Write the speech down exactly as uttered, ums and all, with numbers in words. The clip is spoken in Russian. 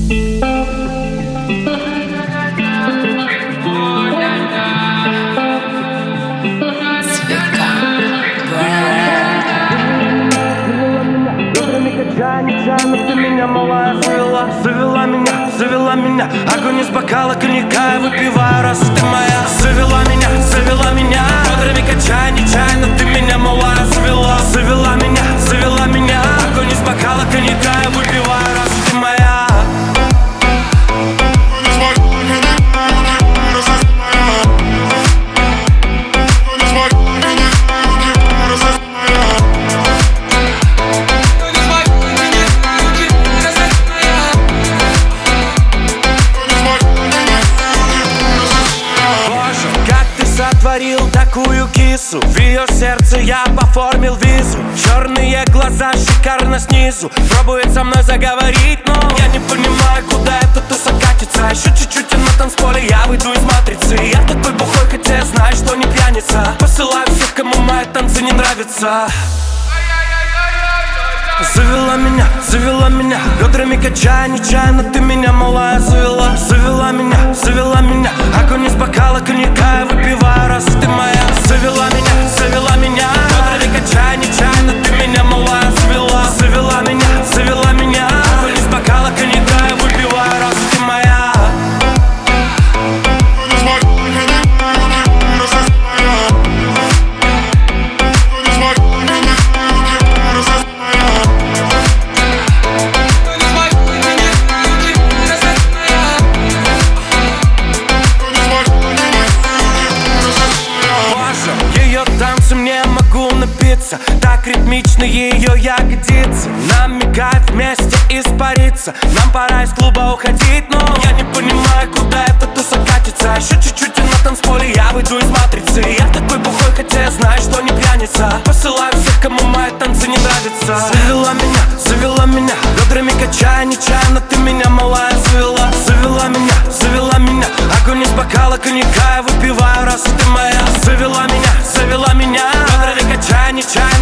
Нечаянно ты меня, малая, завела, завела меня, завела меня. Огонь из бокала коньяка я выпиваю, раз ты моя. Завела меня, завела меня, бодрыми качая. Нечаянно ты меня, малая, завела, завела меня, завела меня. Огонь из бокала коньяка я выпиваю, раз ты моя. Сотворил такую кису, в ее сердце я оформил визу. Черные глаза шикарно снизу, пробует со мной заговорить, но я не понимаю, куда эта туса катится. Еще чуть-чуть и на танцполе я выйду из матрицы. Я такой бухой, хотя я знаю, что не пьяница. Посылаю всех, кому мои танцы не нравятся. Завела меня, завела меня, бедрами качая, нечаянно ты меня, малая, завела. Завела меня, завела меня, огонь из бокала коньяка я выпиваю, раз ты моя. Завела меня, завела меня, бедрами качая, нечаянно ты меня, малая, завела. Завела меня, завела меня, огонь из бокала коньяка я выпиваю, раз ты моя. Так ритмично ее ягодицы намекают вместе испариться. Нам пора из клуба уходить, но я не понимаю, куда эта туса катится. Еще чуть-чуть и на танцполе я выйду из матрицы. Я такой бухой, хотя я знаю, что не пьяница. Посылаю всех, кому мои танцы не нравятся. Завела меня, завела меня, бедрами качая, нечаянно ты меня, малая, завела. Завела меня, завела меня, огонь из бокала коньяка я выпиваю, раз ты моя. Завела меня, завела меня, бедрами качая, нечаянно